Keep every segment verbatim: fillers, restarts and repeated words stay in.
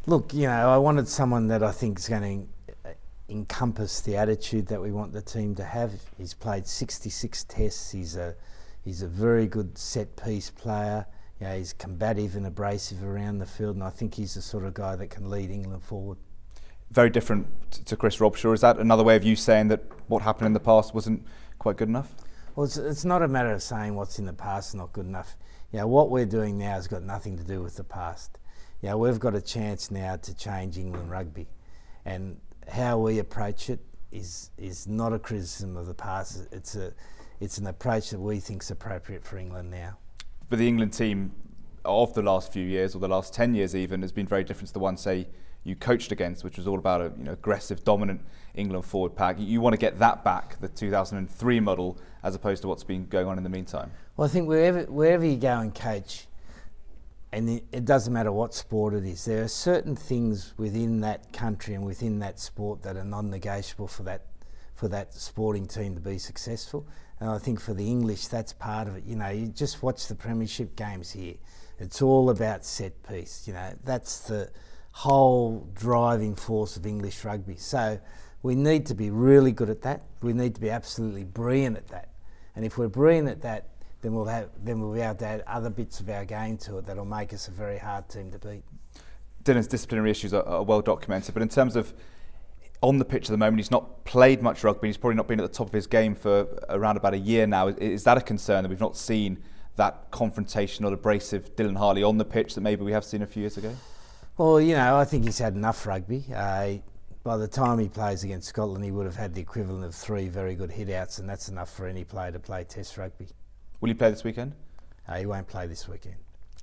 Look, you know, I wanted someone that I think is going to encompass the attitude that we want the team to have. He's played sixty-six tests. He's a he's a very good set piece player. You know, he's combative and abrasive around the field, and I think he's the sort of guy that can lead England forward. Very different to Chris Robshaw. Is that another way of you saying that what happened in the past wasn't quite good enough? Well, it's, it's not a matter of saying what's in the past is not good enough. You know, what we're doing now has got nothing to do with the past. You know, we've got a chance now to change England rugby, and how we approach it is is not a criticism of the past. It's a it's an approach that we think is appropriate for England now. But the England team of the last few years, or the last ten years even, has been very different to the one, say, you coached against, which was all about a you know aggressive, dominant England forward pack. You want to get that back, the two thousand three model, as opposed to what's been going on in the meantime. Well, I think wherever wherever you go and coach, and it doesn't matter what sport it is, there are certain things within that country and within that sport that are non-negotiable for that for that sporting team to be successful. And I think for the English, that's part of it. You know, you just watch the Premiership games here. It's all about set piece. You know, that's the whole driving force of English rugby. So we need to be really good at that. We need to be absolutely brilliant at that. And if we're brilliant at that, then we'll have then we'll be able to add other bits of our game to it that'll make us a very hard team to beat. Dylan's disciplinary issues are, are well documented, but in terms of on the pitch at the moment, he's not played much rugby. He's probably not been at the top of his game for around about a year now. Is, is that a concern that we've not seen that confrontational, abrasive Dylan Hartley on the pitch that maybe we have seen a few years ago? Well, you know, I think he's had enough rugby. Uh, by the time he plays against Scotland, he would have had the equivalent of three very good hit-outs, and that's enough for any player to play Test rugby. Will he play this weekend? Uh, he won't play this weekend.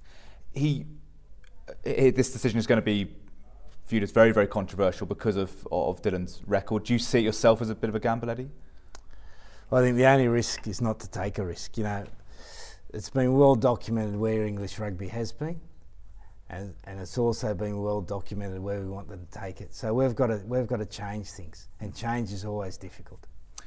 He, this decision is going to be viewed as very, very controversial because of of Dylan's record. Do you see it yourself as a bit of a gamble, Eddie? Well, I think the only risk is not to take a risk. You know, it's been well documented where English rugby has been, and and it's also been well documented where we want them to take it. So we've got to we've got to change things, and change is always difficult.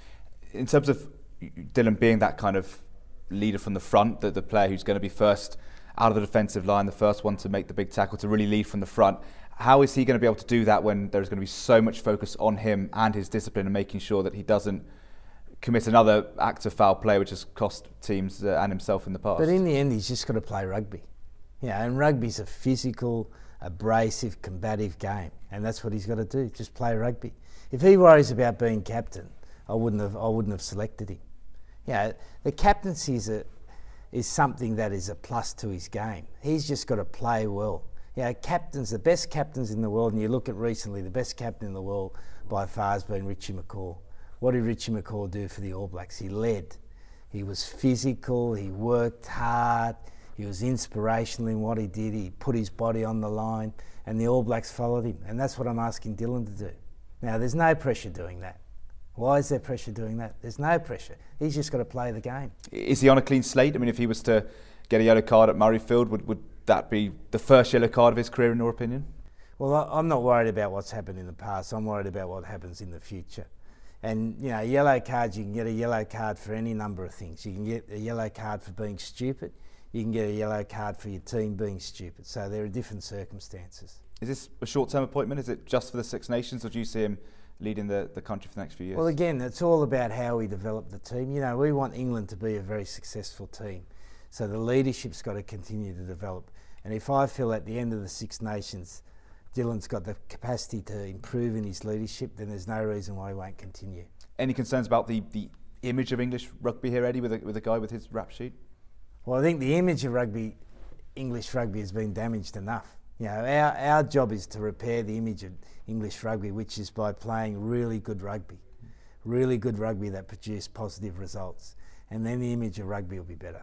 In terms of Dylan being that kind of leader from the front, the, the player who's going to be first out of the defensive line, the first one to make the big tackle, to really lead from the front, how is he going to be able to do that when there's going to be so much focus on him and his discipline and making sure that he doesn't commit another act of foul play which has cost teams uh, and himself in the past? But in the end, he's just got to play rugby. Yeah, and rugby's a physical, abrasive, combative game, and that's what he's got to do, just play rugby. If he worries about being captain, I wouldn't have I wouldn't have selected him. Yeah, the captaincy is a is something that is a plus to his game. He's just got to play well. Yeah, captains, the best captains in the world, and you look at recently, the best captain in the world by far has been Richie McCaw. What did Richie McCaw do for the All Blacks? He led. He was physical, he worked hard, he was inspirational in what he did, he put his body on the line, and the All Blacks followed him. And that's what I'm asking Dylan to do. Now, there's no pressure doing that. Why is there pressure doing that? There's no pressure. He's just got to play the game. Is he on a clean slate? I mean, if he was to get a yellow card at Murrayfield, would, would that be the first yellow card of his career, in your opinion? Well, I'm not worried about what's happened in the past. I'm worried about what happens in the future. And, you know, yellow cards, you can get a yellow card for any number of things. You can get a yellow card for being stupid. You can get a yellow card for your team being stupid. So there are different circumstances. Is this a short-term appointment? Is it just for the Six Nations, or do you see him leading the, the country for the next few years? Well, again, it's all about how we develop the team. You know, we want England to be a very successful team. So the leadership's got to continue to develop. And if I feel at the end of the Six Nations, Dylan's got the capacity to improve in his leadership, then there's no reason why he won't continue. Any concerns about the, the image of English rugby here, Eddie, with a, with a guy with his rap sheet? Well, I think the image of rugby, English rugby, has been damaged enough. You know, our, our job is to repair the image of English rugby, which is by playing really good rugby. Really good rugby that produce positive results. And then the image of rugby will be better.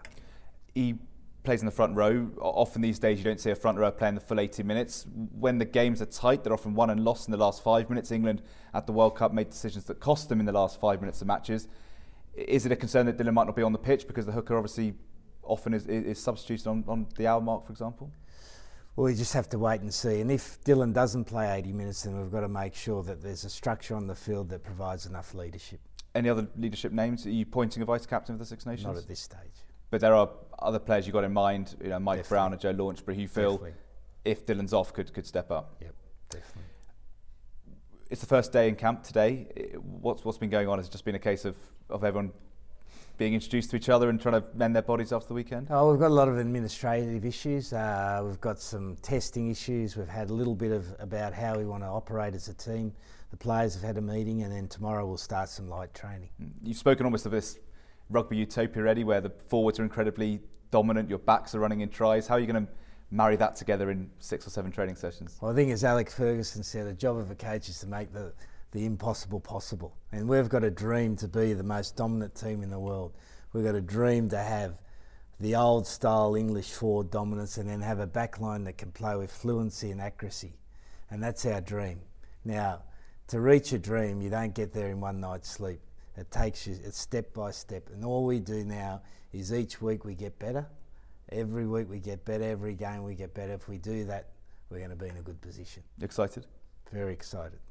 He plays in the front row. Often these days you don't see a front row playing the full eighty minutes. When the games are tight, they're often won and lost in the last five minutes. England at the World Cup made decisions that cost them in the last five minutes of matches. Is it a concern that Dylan might not be on the pitch because the hooker obviously often is, is substituted on, on the hour mark, for example? Well, we just have to wait and see. And if Dylan doesn't play eighty minutes, then we've got to make sure that there's a structure on the field that provides enough leadership. Any other leadership names? Are you pointing a vice-captain of the Six Nations? Not at this stage. But there are other players you've got in mind, you know, Mike Definitely. Brown and Joe Launchbury, who feel Definitely. if Dylan's off could, could step up. Yep. it's the first day in camp today. What's what's been going on? Has it just been a case of, of everyone being introduced to each other and trying to mend their bodies after the weekend? Oh, we've got a lot of administrative issues. Uh, we've got some testing issues. We've had a little bit of about how we want to operate as a team. The players have had a meeting, and then tomorrow we'll start some light training. You've spoken almost of this rugby utopia already, where the forwards are incredibly dominant, your backs are running in tries. How are you going to marry that together in six or seven training sessions? Well, I think as Alex Ferguson said, the job of a coach is to make the, the impossible possible. And we've got a dream to be the most dominant team in the world. We've got a dream to have the old style English forward dominance and then have a backline that can play with fluency and accuracy. And that's our dream. Now, to reach a dream, you don't get there in one night's sleep. It takes you, it's step by step. And all we do now is each week we get better. Every week we get better, every game we get better. If we do that, we're going to be in a good position. Excited? Very excited.